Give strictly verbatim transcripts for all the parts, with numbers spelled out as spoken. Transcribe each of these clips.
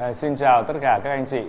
À, xin chào tất cả các anh chị.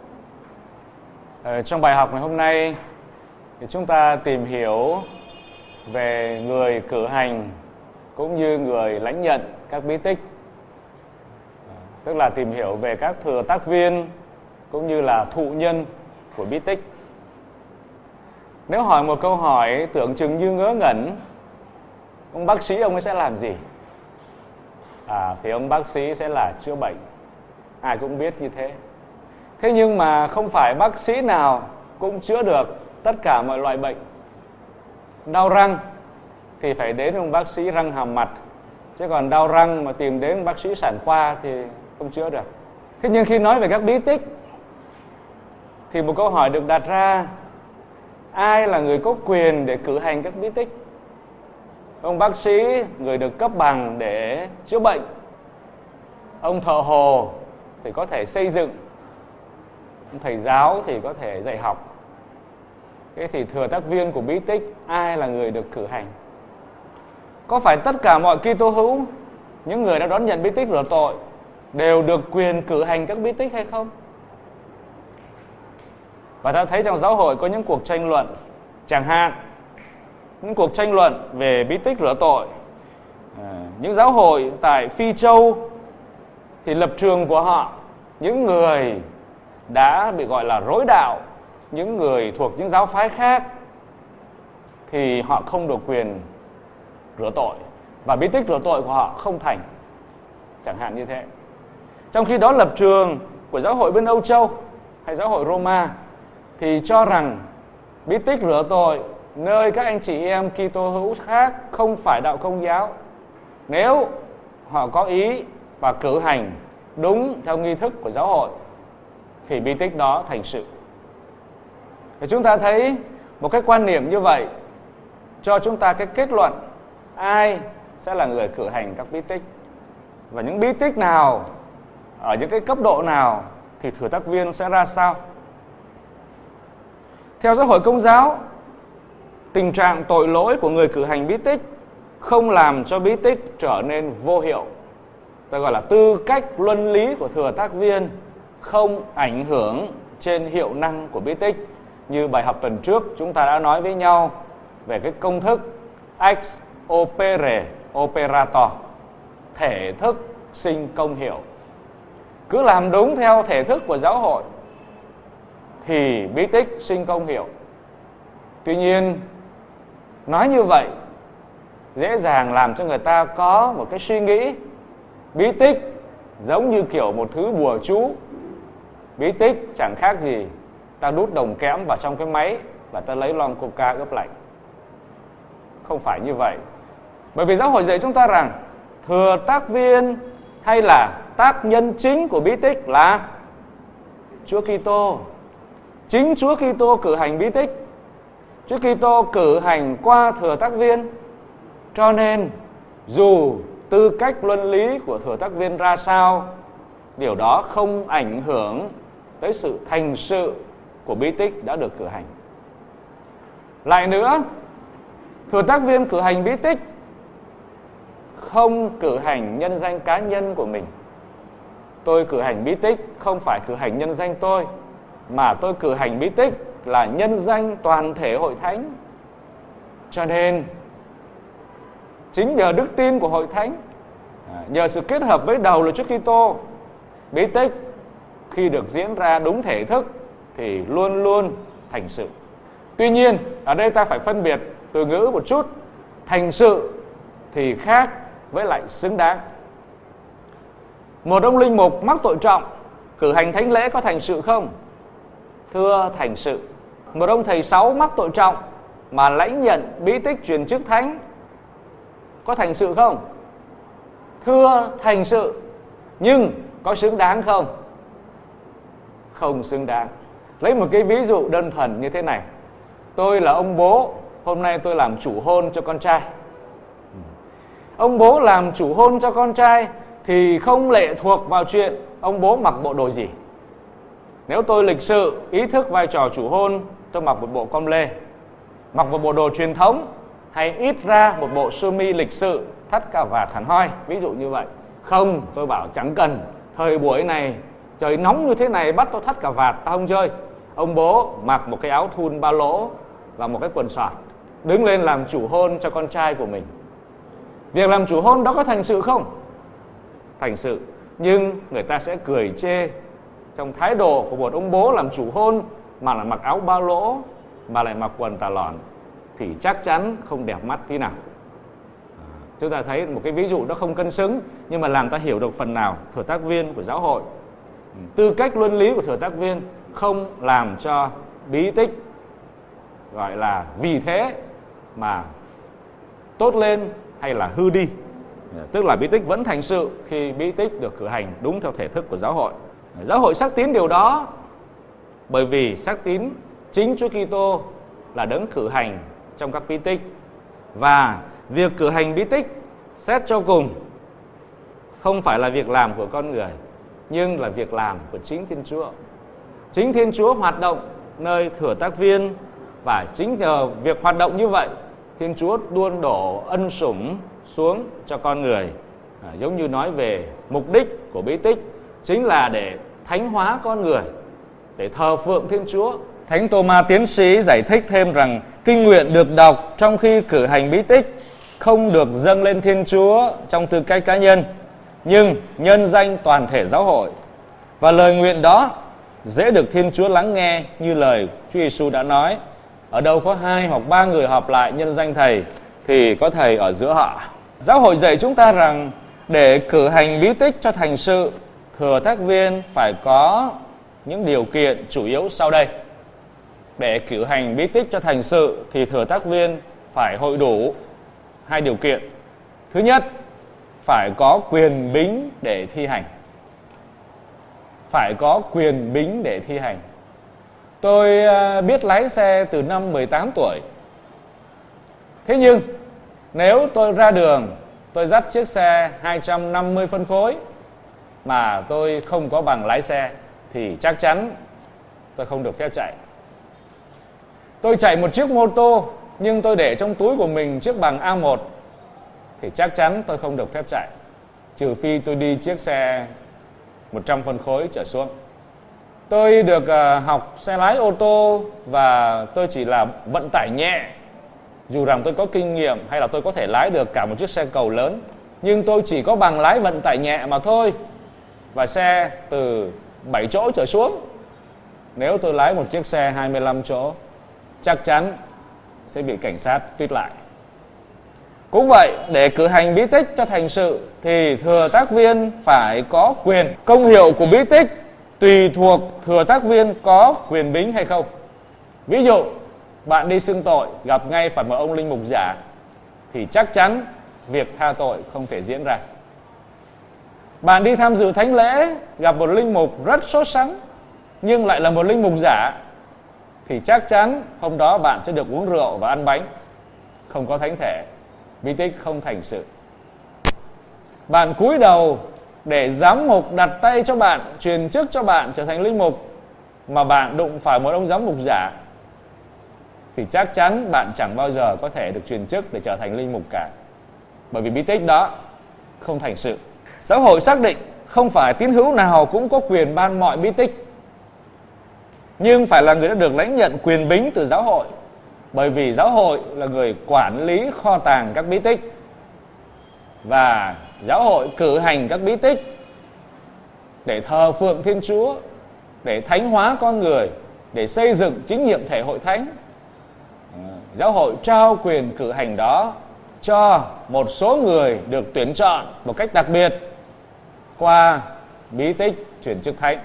À, trong bài học ngày hôm nay thì chúng ta tìm hiểu về người cử hành cũng như người lãnh nhận các bí tích. À, tức là tìm hiểu về các thừa tác viên cũng như là thụ nhân của bí tích. Nếu hỏi một câu hỏi tưởng chừng như ngớ ngẩn, ông bác sĩ ông ấy sẽ làm gì? À, thì ông bác sĩ sẽ là chữa bệnh. Ai cũng biết như thế. Thế nhưng mà không phải bác sĩ nào cũng chữa được tất cả mọi loại bệnh. Đau răng thì phải đến ông bác sĩ răng hàm mặt, chứ còn đau răng mà tìm đến bác sĩ sản khoa thì không chữa được. Thế nhưng khi nói về các bí tích thì một câu hỏi được đặt ra: ai là người có quyền để cử hành các bí tích? Ông bác sĩ, người được cấp bằng để chữa bệnh. Ông thợ hồ thì có thể xây dựng. Ông thầy giáo thì có thể dạy học. Thế thì thừa tác viên của bí tích, ai là người được cử hành? Có phải tất cả mọi Kitô hữu, những người đã đón nhận bí tích rửa tội, đều được quyền cử hành các bí tích hay không? Và ta thấy trong giáo hội có những cuộc tranh luận, chẳng hạn những cuộc tranh luận về bí tích rửa tội. À, những giáo hội tại Phi Châu thì lập trường của họ, những người đã bị gọi là rối đạo, những người thuộc những giáo phái khác, thì họ không được quyền rửa tội, và bí tích rửa tội của họ không thành, chẳng hạn như thế. Trong khi đó lập trường của giáo hội bên Âu Châu hay giáo hội Roma thì cho rằng bí tích rửa tội nơi các anh chị em Kitô hữu khác không phải đạo Công giáo, nếu họ có ý và cử hành đúng theo nghi thức của giáo hội thì bí tích đó thành sự. Thì chúng ta thấy một cái quan niệm như vậy cho chúng ta cái kết luận ai sẽ là người cử hành các bí tích, và những bí tích nào, ở những cái cấp độ nào thì thừa tác viên sẽ ra sao. Theo giáo hội Công giáo, tình trạng tội lỗi của người cử hành bí tích không làm cho bí tích trở nên vô hiệu. Ta gọi là tư cách luân lý của thừa tác viên không ảnh hưởng trên hiệu năng của bí tích. Như bài học tuần trước chúng ta đã nói với nhau về cái công thức ex opere operator, thể thức sinh công hiệu. Cứ làm đúng theo thể thức của giáo hội thì bí tích sinh công hiệu. Tuy nhiên, nói như vậy dễ dàng làm cho người ta có một cái suy nghĩ bí tích giống như kiểu một thứ bùa chú. Bí tích chẳng khác gì ta đút đồng kẽm vào trong cái máy và ta lấy lon coca ướp lạnh. Không phải như vậy. Bởi vì giáo hội dạy chúng ta rằng thừa tác viên hay là tác nhân chính của bí tích là Chúa Kitô. Chính Chúa Kitô cử hành bí tích. Chúa Kitô cử hành qua thừa tác viên. Cho nên dù tư cách luân lý của thừa tác viên ra sao, điều đó không ảnh hưởng tới sự thành sự của bí tích đã được cử hành. Lại nữa, thừa tác viên cử hành bí tích không cử hành nhân danh cá nhân của mình. Tôi cử hành bí tích không phải cử hành nhân danh tôi, mà tôi cử hành bí tích là nhân danh toàn thể hội thánh. Cho nên chính nhờ đức tin của hội thánh, nhờ sự kết hợp với đầu là Chúa Kitô, bí tích khi được diễn ra đúng thể thức thì luôn luôn thành sự. Tuy nhiên, ở đây ta phải phân biệt từ ngữ một chút. Thành sự thì khác với lại xứng đáng. Một ông linh mục mắc tội trọng cử hành thánh lễ có thành sự không? Thưa, thành sự. Một ông thầy sáu mắc tội trọng mà lãnh nhận bí tích truyền chức thánh có thành sự không? Thưa, thành sự. Nhưng có xứng đáng không? Không xứng đáng. Lấy một cái ví dụ đơn thuần như thế này. Tôi là ông bố, hôm nay tôi làm chủ hôn cho con trai. Ông bố làm chủ hôn cho con trai thì không lệ thuộc vào chuyện ông bố mặc bộ đồ gì. Nếu tôi lịch sự, ý thức vai trò chủ hôn, tôi mặc một bộ com lê, mặc một bộ đồ truyền thống, hay ít ra một bộ sơ mi lịch sự, thắt cà vạt hẳn hoi, ví dụ như vậy. Không, tôi bảo chẳng cần. Thời buổi này trời nóng như thế này bắt tao thắt cà vạt, tao không chơi. Ông bố mặc một cái áo thun ba lỗ và một cái quần sọt, đứng lên làm chủ hôn cho con trai của mình. Việc làm chủ hôn đó có thành sự không? Thành sự. Nhưng người ta sẽ cười chê trong thái độ của một ông bố làm chủ hôn mà lại mặc áo ba lỗ, mà lại mặc quần tà lòn, thì chắc chắn không đẹp mắt tí nào. Chúng ta thấy một cái ví dụ đó không cân xứng, nhưng mà làm ta hiểu được phần nào thừa tác viên của giáo hội. Tư cách luân lý của thừa tác viên không làm cho bí tích gọi là vì thế mà tốt lên hay là hư đi. Tức là bí tích vẫn thành sự khi bí tích được cử hành đúng theo thể thức của giáo hội. Giáo hội xác tín điều đó, bởi vì xác tín chính Chúa Kitô là đấng cử hành trong các bí tích, và việc cử hành bí tích xét cho cùng không phải là việc làm của con người, nhưng là việc làm của chính Thiên Chúa. Chính Thiên Chúa hoạt động nơi thừa tác viên, và chính nhờ việc hoạt động như vậy, Thiên Chúa đôn đổ ân sủng xuống cho con người. À, giống như nói về mục đích của bí tích chính là để thánh hóa con người, để thờ phượng Thiên Chúa. Thánh Tô-ma tiến sĩ giải thích thêm rằng kinh nguyện được đọc trong khi cử hành bí tích không được dâng lên Thiên Chúa trong tư cách cá nhân, nhưng nhân danh toàn thể giáo hội. Và lời nguyện đó dễ được Thiên Chúa lắng nghe, như lời Chúa Giêsu đã nói: ở đâu có hai hoặc ba người họp lại nhân danh Thầy, thì có Thầy ở giữa họ. Giáo hội dạy chúng ta rằng để cử hành bí tích cho thành sự, thừa tác viên phải có những điều kiện chủ yếu sau đây. Để cử hành bí tích cho thành sự thì thừa tác viên phải hội đủ hai điều kiện. Thứ nhất, phải có quyền bính để thi hành. Phải có quyền bính để thi hành. Tôi biết lái xe từ năm mười tám tuổi. Thế nhưng nếu tôi ra đường, tôi dắt chiếc xe hai trăm năm mươi phân khối mà tôi không có bằng lái xe, thì chắc chắn tôi không được phép chạy. Tôi chạy một chiếc mô tô nhưng tôi để trong túi của mình chiếc bằng A một, thì chắc chắn tôi không được phép chạy, trừ phi tôi đi chiếc xe một trăm phân khối trở xuống. Tôi được uh, học xe lái ô tô và tôi chỉ là vận tải nhẹ, dù rằng tôi có kinh nghiệm hay là tôi có thể lái được cả một chiếc xe cầu lớn, nhưng tôi chỉ có bằng lái vận tải nhẹ mà thôi. Và xe từ bảy chỗ trở xuống, nếu tôi lái một chiếc xe hai mươi lăm chỗ, chắc chắn sẽ bị cảnh sát tuyết lại. Cũng vậy, để cử hành bí tích cho thành sự thì thừa tác viên phải có quyền. Công hiệu của bí tích tùy thuộc thừa tác viên có quyền bính hay không. Ví dụ, bạn đi xưng tội gặp ngay phải một ông linh mục giả, thì chắc chắn việc tha tội không thể diễn ra. Bạn đi tham dự thánh lễ gặp một linh mục rất sốt sắng nhưng lại là một linh mục giả, thì chắc chắn hôm đó bạn sẽ được uống rượu và ăn bánh, không có thánh thể, bí tích không thành sự. Bạn cúi đầu để giám mục đặt tay cho bạn, truyền chức cho bạn trở thành linh mục, mà bạn đụng phải một ông giám mục giả, thì chắc chắn bạn chẳng bao giờ có thể được truyền chức để trở thành linh mục cả, bởi vì bí tích đó không thành sự. Giáo hội xác định không phải tín hữu nào cũng có quyền ban mọi bí tích, nhưng phải là người đã được lãnh nhận quyền bính từ giáo hội, bởi vì giáo hội là người quản lý kho tàng các bí tích, và giáo hội cử hành các bí tích để thờ phượng Thiên Chúa, để thánh hóa con người, để xây dựng chính nhiệm thể hội thánh. Giáo hội trao quyền cử hành đó cho một số người được tuyển chọn một cách đặc biệt qua bí tích truyền chức thánh.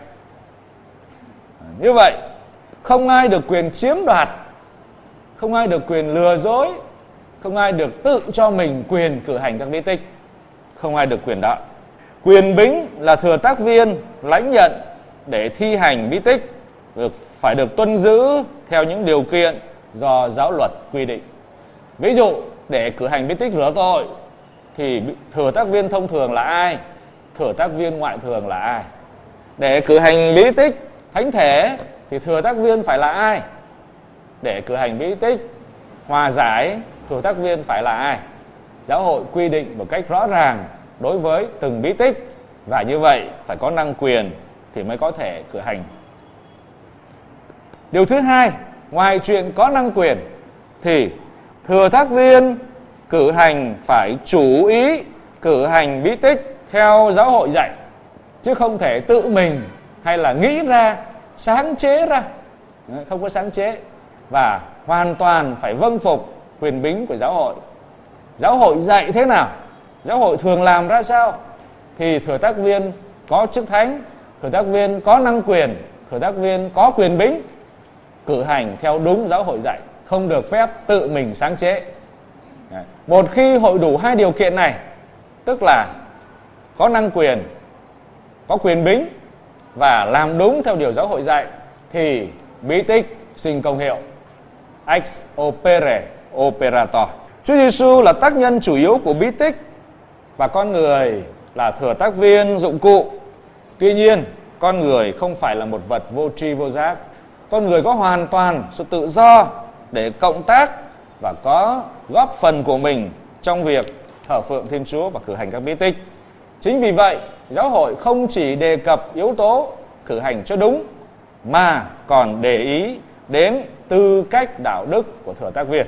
Như vậy, không ai được quyền chiếm đoạt, không ai được quyền lừa dối, không ai được tự cho mình quyền cử hành các bí tích, không ai được quyền đó. Quyền bính là thừa tác viên lãnh nhận để thi hành bí tích được phải được tuân giữ theo những điều kiện do giáo luật quy định. Ví dụ, để cử hành bí tích rửa tội thì thừa tác viên thông thường là ai? Thừa tác viên ngoại thường là ai? Để cử hành bí tích thánh thể thì thừa tác viên phải là ai? Để cử hành bí tích hòa giải, thừa tác viên phải là ai? Giáo hội quy định một cách rõ ràng đối với từng bí tích, và như vậy phải có năng quyền thì mới có thể cử hành. Điều thứ hai, ngoài chuyện có năng quyền thì thừa thác viên cử hành phải chú ý cử hành bí tích theo giáo hội dạy, chứ không thể tự mình hay là nghĩ ra, sáng chế ra. Không có sáng chế. Và hoàn toàn phải vâng phục quyền bính của giáo hội. Giáo hội dạy thế nào, giáo hội thường làm ra sao, thì thừa thác viên có chức thánh, thừa thác viên có năng quyền, thừa thác viên có quyền bính cử hành theo đúng giáo hội dạy, không được phép tự mình sáng chế. Một khi hội đủ hai điều kiện này, tức là có năng quyền, có quyền bính và làm đúng theo điều giáo hội dạy, thì bí tích sinh công hiệu. Ex opere operator. Chúa Giêsu là tác nhân chủ yếu của bí tích và con người là thừa tác viên dụng cụ. Tuy nhiên, con người không phải là một vật vô tri vô giác. Con người có hoàn toàn sự tự do để cộng tác và có góp phần của mình trong việc thờ phượng Thiên Chúa và cử hành các bí tích. Chính vì vậy, giáo hội không chỉ đề cập yếu tố cử hành cho đúng, mà còn để ý đến tư cách đạo đức của thừa tác viên.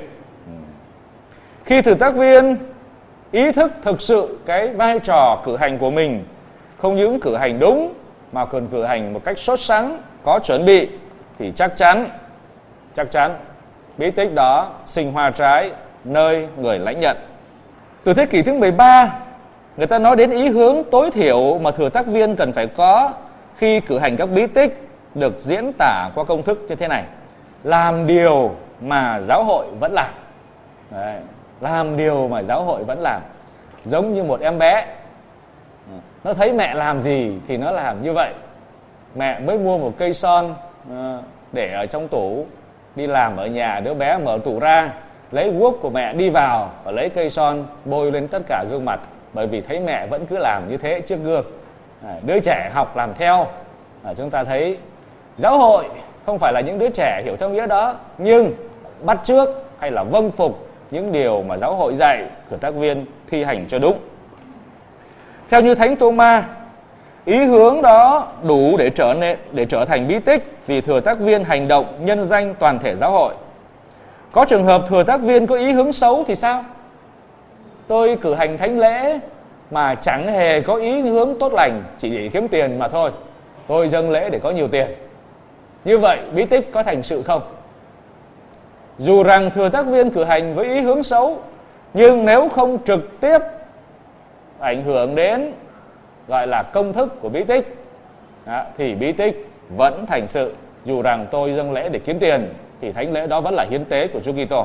Khi thừa tác viên ý thức thực sự cái vai trò cử hành của mình, không những cử hành đúng mà còn cử hành một cách sốt sắng, có chuẩn bị, thì chắc chắn, chắc chắn bí tích đó sinh hoa trái nơi người lãnh nhận. Từ thế kỷ thứ mười ba, người ta nói đến ý hướng tối thiểu mà thừa tác viên cần phải có khi cử hành các bí tích, được diễn tả qua công thức như thế này: làm điều mà giáo hội vẫn làm. Đấy, làm điều mà giáo hội vẫn làm. Giống như một em bé, nó thấy mẹ làm gì thì nó làm như vậy. Mẹ mới mua một cây son để ở trong tủ, đi làm ở nhà, đứa bé mở tủ ra, lấy guốc của mẹ đi vào và lấy cây son bôi lên tất cả gương mặt, bởi vì thấy mẹ vẫn cứ làm như thế trước gương. Đứa trẻ học làm theo. Chúng ta thấy giáo hội không phải là những đứa trẻ hiểu theo nghĩa đó, nhưng bắt chước hay là vâng phục những điều mà giáo hội dạy, thừa tác viên thi hành cho đúng. Theo như Thánh Tô-ma, ý hướng đó đủ để trở nên để trở thành bí tích vì thừa tác viên hành động nhân danh toàn thể giáo hội. Có trường hợp thừa tác viên có ý hướng xấu thì sao? Tôi cử hành thánh lễ mà chẳng hề có ý hướng tốt lành, chỉ để kiếm tiền mà thôi. Tôi dâng lễ để có nhiều tiền. Như vậy bí tích có thành sự không? Dù rằng thừa tác viên cử hành với ý hướng xấu, nhưng nếu không trực tiếp ảnh hưởng đến gọi là công thức của bí tích, đó, thì bí tích vẫn thành sự. Dù rằng tôi dâng lễ để kiếm tiền thì thánh lễ đó vẫn là hiến tế của Chúa Kitô.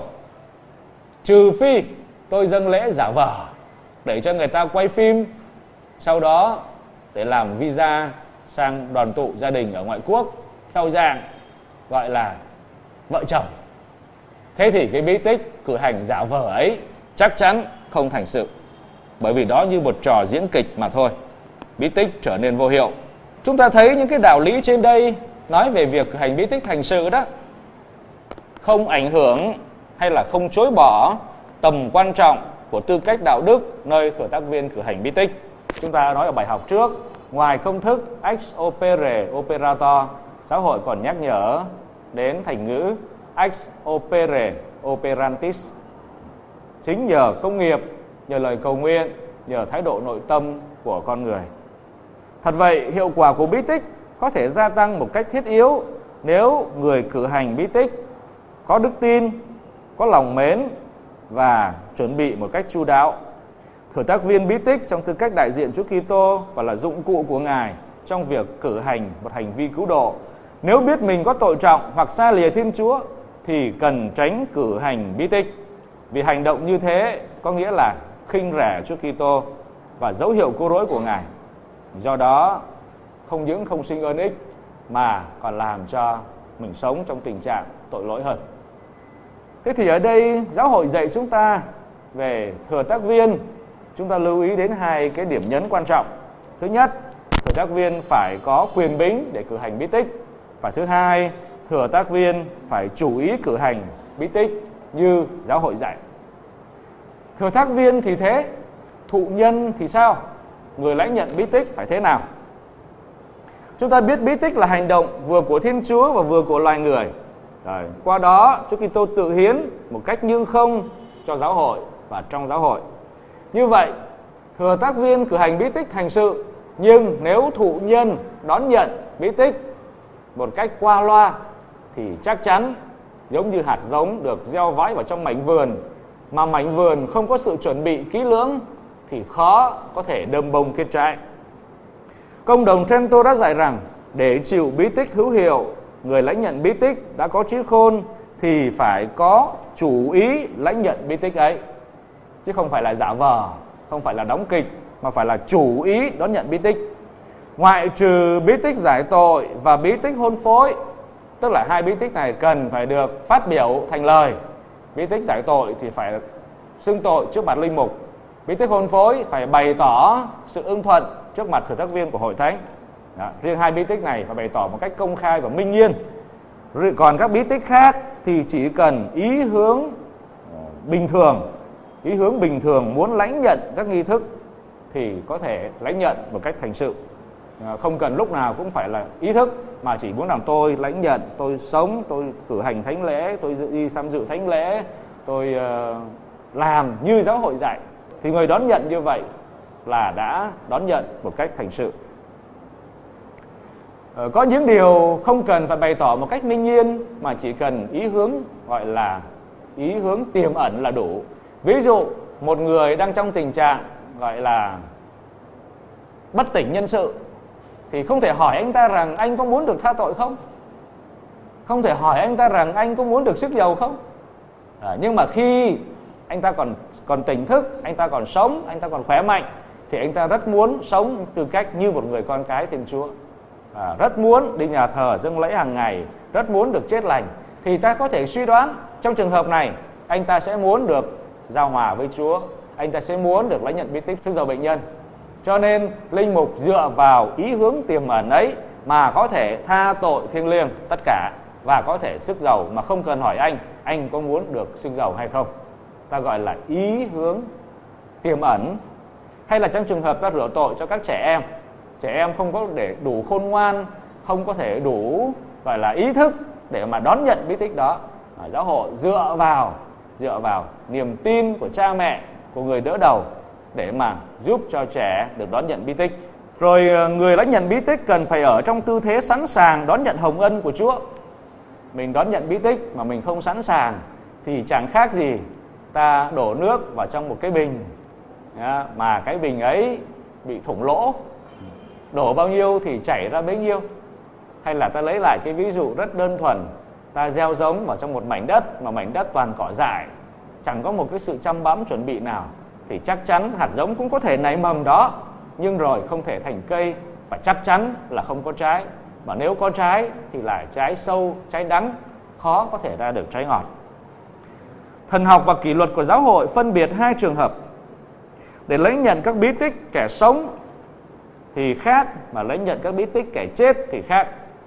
Trừ phi tôi dâng lễ giả vờ để cho người ta quay phim, sau đó để làm visa sang đoàn tụ gia đình ở ngoại quốc theo dạng gọi là vợ chồng. Thế thì cái bí tích cử hành giả vờ ấy chắc chắn không thành sự, bởi vì đó như một trò diễn kịch mà thôi. Bí tích trở nên vô hiệu. Chúng ta thấy những cái đạo lý trên đây nói về việc cử hành bí tích thành sự đó không ảnh hưởng hay là không chối bỏ tầm quan trọng của tư cách đạo đức nơi thừa tác viên cử hành bí tích. Chúng ta nói ở bài học trước, ngoài công thức ex opere operator, giáo hội còn nhắc nhở đến thành ngữ ex opere operantis. Chính nhờ công nghiệp, nhờ lời cầu nguyện, nhờ thái độ nội tâm của con người. Thật vậy, hiệu quả của bí tích có thể gia tăng một cách thiết yếu nếu người cử hành bí tích có đức tin, có lòng mến và chuẩn bị một cách chu đáo. Thừa tác viên bí tích trong tư cách đại diện Chúa Kitô và là dụng cụ của Ngài trong việc cử hành một hành vi cứu độ, nếu biết mình có tội trọng hoặc xa lìa Thiên Chúa thì cần tránh cử hành bí tích, vì hành động như thế có nghĩa là khinh rẻ Chúa Kitô và dấu hiệu cứu rỗi của Ngài. Do đó không những không sinh ơn ích mà còn làm cho mình sống trong tình trạng tội lỗi hơn. Thế thì ở đây giáo hội dạy chúng ta về thừa tác viên, chúng ta lưu ý đến hai cái điểm nhấn quan trọng. Thứ nhất, thừa tác viên phải có quyền bính để cử hành bí tích. Và thứ hai, thừa tác viên phải chủ ý cử hành bí tích như giáo hội dạy. Thừa tác viên thì thế, thụ nhân thì sao? Người lãnh nhận bí tích phải thế nào? Chúng ta biết bí tích là hành động vừa của Thiên Chúa và vừa của loài người. Rồi, qua đó Chúa Kitô tự hiến một cách nhưng không cho giáo hội và trong giáo hội. Như vậy, thừa tác viên cử hành bí tích thành sự, nhưng nếu thụ nhân đón nhận bí tích một cách qua loa thì chắc chắn giống như hạt giống được gieo vãi vào trong mảnh vườn, mà mảnh vườn không có sự chuẩn bị kỹ lưỡng thì khó có thể đơm bông kết trái. Công đồng Trento đã dạy rằng để chịu bí tích hữu hiệu, người lãnh nhận bí tích đã có trí khôn thì phải có chủ ý lãnh nhận bí tích ấy, chứ không phải là giả vờ, không phải là đóng kịch, mà phải là chủ ý đón nhận bí tích. Ngoại trừ bí tích giải tội và bí tích hôn phối, tức là hai bí tích này cần phải được phát biểu thành lời. Bí tích giải tội thì phải xưng tội trước mặt linh mục, bí tích hôn phối phải bày tỏ sự ưng thuận trước mặt thừa tác viên của hội thánh. Đó, riêng hai bí tích này phải bày tỏ một cách công khai và minh nhiên. Còn các bí tích khác thì chỉ cần ý hướng bình thường, ý hướng bình thường muốn lãnh nhận các nghi thức thì có thể lãnh nhận một cách thành sự. Không cần lúc nào cũng phải là ý thức, mà chỉ muốn làm tôi lãnh nhận, tôi sống, tôi cử hành thánh lễ, tôi đi tham dự thánh lễ, tôi uh, làm như giáo hội dạy, thì người đón nhận như vậy là đã đón nhận một cách thành sự. uh, Có những điều không cần phải bày tỏ một cách minh nhiên, mà chỉ cần ý hướng gọi là ý hướng tiềm ẩn là đủ. Ví dụ một người đang trong tình trạng gọi là bất tỉnh nhân sự thì không thể hỏi anh ta rằng anh có muốn được tha tội không, không thể hỏi anh ta rằng anh có muốn được sức dầu không. à, Nhưng mà khi anh ta còn còn tỉnh thức, anh ta còn sống, anh ta còn khỏe mạnh, thì anh ta rất muốn sống tư cách như một người con cái Thiên Chúa, à, rất muốn đi nhà thờ dâng lễ hàng ngày, rất muốn được chết lành. Thì ta có thể suy đoán trong trường hợp này anh ta sẽ muốn được giao hòa với Chúa, anh ta sẽ muốn được lãnh nhận bí tích sức dầu bệnh nhân. Cho nên linh mục dựa vào ý hướng tiềm ẩn ấy mà có thể tha tội thiêng liêng tất cả, và có thể sức dầu mà không cần hỏi anh, anh có muốn được sức dầu hay không. Ta gọi là ý hướng tiềm ẩn. Hay là trong trường hợp ta rửa tội cho các trẻ em, trẻ em không có để đủ khôn ngoan, không có thể đủ gọi là ý thức để mà đón nhận bí tích đó, giáo hội dựa vào dựa vào niềm tin của cha mẹ, của người đỡ đầu để mà giúp cho trẻ được đón nhận bí tích. Rồi người lãnh nhận bí tích cần phải ở trong tư thế sẵn sàng đón nhận hồng ân của Chúa. Mình đón nhận bí tích mà mình không sẵn sàng thì chẳng khác gì ta đổ nước vào trong một cái bình mà cái bình ấy bị thủng lỗ, đổ bao nhiêu thì chảy ra bấy nhiêu. Hay là ta lấy lại cái ví dụ rất đơn thuần, ta gieo giống vào trong một mảnh đất mà mảnh đất toàn cỏ dại, chẳng có một cái sự chăm bẵm chuẩn bị nào, thì chắc chắn hạt giống cũng có thể nảy mầm đó, nhưng rồi không thể thành cây, và chắc chắn là không có trái. Và nếu có trái thì là trái sâu, trái đắng, khó có thể ra được trái ngọt. Thần học và kỷ luật của giáo hội phân biệt hai trường hợp. Để lãnh nhận các bí tích kẻ sống thì khác, mà lãnh nhận các bí tích kẻ chết thì khác.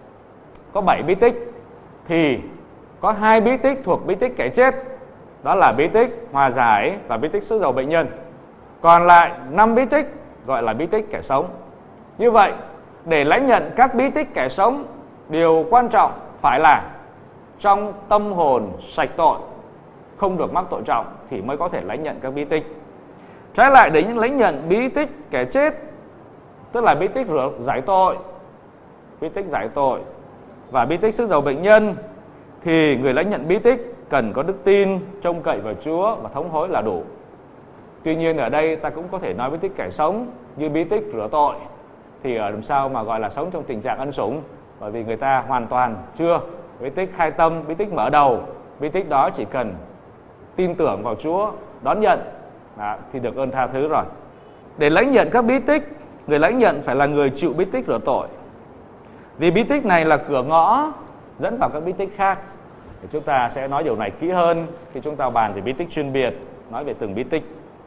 Có bảy bí tích thì có hai bí tích thuộc bí tích kẻ chết, đó là bí tích hòa giải và bí tích sức dầu bệnh nhân. Còn lại năm bí tích gọi là bí tích kẻ sống. Như vậy, để lãnh nhận các bí tích kẻ sống, điều quan trọng phải là trong tâm hồn sạch tội, không được mắc tội trọng thì mới có thể lãnh nhận các bí tích. Trái lại, để lãnh nhận bí tích kẻ chết, tức là bí tích rửa giải tội, bí tích giải tội và bí tích sức dầu bệnh nhân, thì người lãnh nhận bí tích cần có đức tin, trông cậy vào Chúa và thống hối là đủ. Tuy nhiên ở đây ta cũng có thể nói bí tích kẻ sống như bí tích rửa tội thì ở làm sao mà gọi là sống trong tình trạng ân sủng, bởi vì người ta hoàn toàn chưa. Bí tích khai tâm, bí tích mở đầu, bí tích đó chỉ cần tin tưởng vào Chúa, đón nhận đó, thì được ơn tha thứ rồi. Để lãnh nhận các bí tích, người lãnh nhận phải là người chịu bí tích rửa tội, vì bí tích này là cửa ngõ dẫn vào các bí tích khác. Thì chúng ta sẽ nói điều này kỹ hơn khi chúng ta bàn về bí tích chuyên biệt, nói về từng bí tích.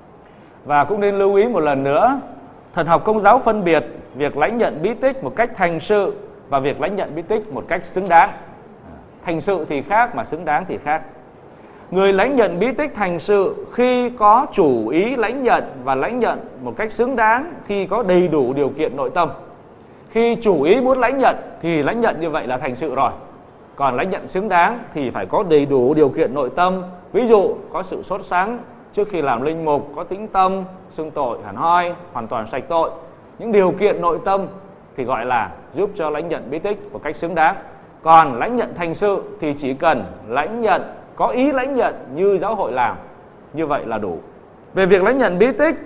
Và cũng nên lưu ý một lần nữa, thần học Công giáo phân biệt việc lãnh nhận bí tích một cách thành sự và việc lãnh nhận bí tích một cách xứng đáng. Thành sự thì khác mà xứng đáng thì khác. Người lãnh nhận bí tích thành sự khi có chủ ý lãnh nhận và lãnh nhận một cách xứng đáng khi có đầy đủ điều kiện nội tâm. Khi chủ ý muốn lãnh nhận thì lãnh nhận như vậy là thành sự rồi. Còn lãnh nhận xứng đáng thì phải có đầy đủ điều kiện nội tâm. Ví dụ có sự sốt sắng trước khi làm linh mục, có tĩnh tâm, xưng tội hẳn hoi, hoàn toàn sạch tội. Những điều kiện nội tâm thì gọi là giúp cho lãnh nhận bí tích một cách xứng đáng. Còn lãnh nhận thành sự thì chỉ cần lãnh nhận, có ý lãnh nhận như giáo hội làm, như vậy là đủ. Về việc lãnh nhận bí tích,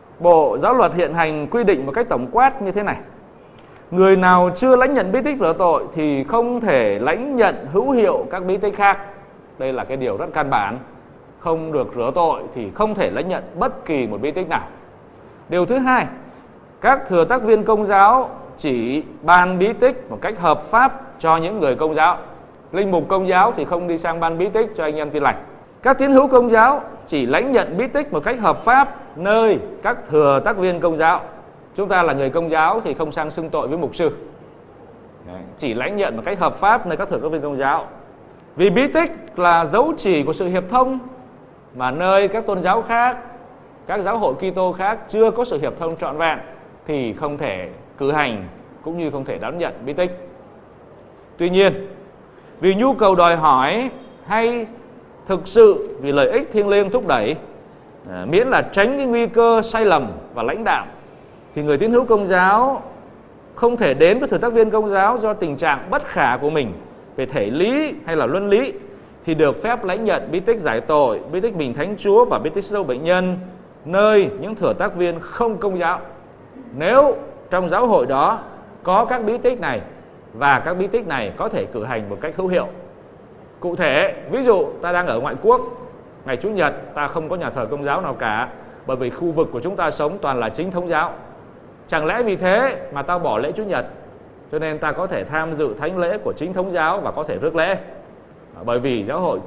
Bộ Giáo luật hiện hành quy định một cách tổng quát như thế này: người nào chưa lãnh nhận bí tích rửa tội thì không thể lãnh nhận hữu hiệu các bí tích khác. Đây là cái điều rất căn bản. Không được rửa tội thì không thể lãnh nhận bất kỳ một bí tích nào. Điều thứ hai, các thừa tác viên công giáo chỉ ban bí tích một cách hợp pháp cho những người công giáo. Linh mục công giáo thì không đi sang ban bí tích cho anh em tin lành. Các tín hữu công giáo chỉ lãnh nhận bí tích một cách hợp pháp nơi các thừa tác viên công giáo. Chúng ta là người công giáo thì không sang xưng tội với mục sư. Đấy, chỉ lãnh nhận một cách hợp pháp nơi các thừa tác viên công giáo. Vì bí tích là dấu chỉ của sự hiệp thông, mà nơi các tôn giáo khác, các giáo hội Kitô khác chưa có sự hiệp thông trọn vẹn thì không thể cử hành cũng như không thể đón nhận bí tích. Tuy nhiên, vì nhu cầu đòi hỏi hay thực sự vì lợi ích thiêng liêng thúc đẩy, miễn là tránh cái nguy cơ sai lầm và lãnh đạo, thì người tín hữu công giáo không thể đến với thừa tác viên công giáo do tình trạng bất khả của mình về thể lý hay là luân lý, thì được phép lãnh nhận bí tích giải tội, bí tích bình thánh Chúa và bí tích dâu bệnh nhân nơi những thừa tác viên không công giáo, nếu trong giáo hội đó có các bí tích này và các bí tích này có thể cử hành một cách hữu hiệu. Cụ thể, ví dụ ta đang ở ngoại quốc, ngày Chủ nhật ta không có nhà thờ công giáo nào cả, bởi vì khu vực của chúng ta sống toàn là chính thống giáo. Chẳng lẽ vì thế mà ta bỏ lễ Chủ nhật, cho nên ta có thể tham dự thánh lễ của chính thống giáo và có thể rước lễ? Bởi vì giáo hội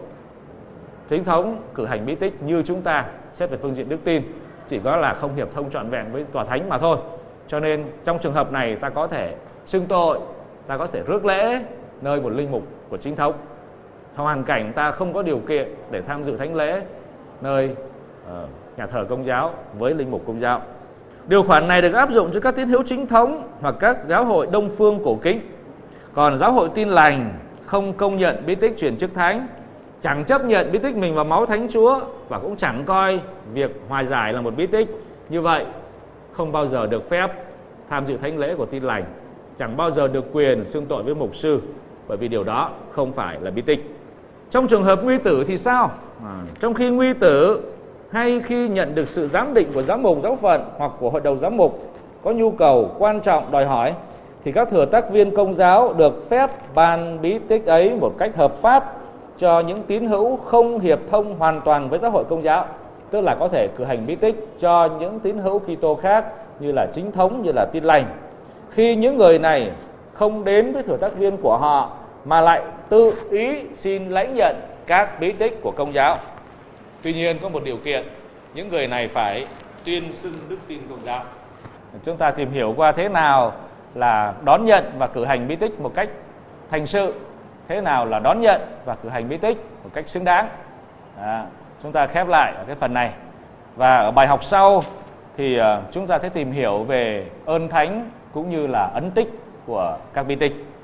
chính thống cử hành bí tích như chúng ta xét về phương diện đức tin, chỉ có là không hiệp thông trọn vẹn với tòa thánh mà thôi. Cho nên trong trường hợp này ta có thể xưng tội, ta có thể rước lễ nơi một linh mục của chính thống. Hoàn cảnh ta không có điều kiện để tham dự thánh lễ nơi uh, nhà thờ công giáo với linh mục công giáo. Điều khoản này được áp dụng cho các tín hữu chính thống hoặc các giáo hội đông phương cổ kính. Còn giáo hội tin lành không công nhận bí tích truyền chức thánh, chẳng chấp nhận bí tích mình vào máu thánh Chúa, và cũng chẳng coi việc hòa giải là một bí tích, như vậy không bao giờ được phép tham dự thánh lễ của tin lành, chẳng bao giờ được quyền xưng tội với mục sư, bởi vì điều đó không phải là bí tích. Trong trường hợp nguy tử thì sao? À, trong khi nguy tử hay khi nhận được sự giám định của giám mục giáo phận hoặc của hội đồng giám mục có nhu cầu quan trọng đòi hỏi, thì các thừa tác viên công giáo được phép ban bí tích ấy một cách hợp pháp cho những tín hữu không hiệp thông hoàn toàn với giáo hội công giáo, tức là có thể cử hành bí tích cho những tín hữu Kitô khác như là chính thống, như là tin lành, khi những người này không đến với thừa tác viên của họ mà lại tự ý xin lãnh nhận các bí tích của công giáo. Tuy nhiên có một điều kiện, những người này phải tuyên xưng đức tin công giáo. Chúng ta tìm hiểu qua thế nào là đón nhận và cử hành bí tích một cách thành sự, thế nào là đón nhận và cử hành bí tích một cách xứng đáng. Đó, chúng ta khép lại ở cái phần này. Và ở bài học sau thì uh, chúng ta sẽ tìm hiểu về ơn thánh cũng như là ấn tích của các bí tích.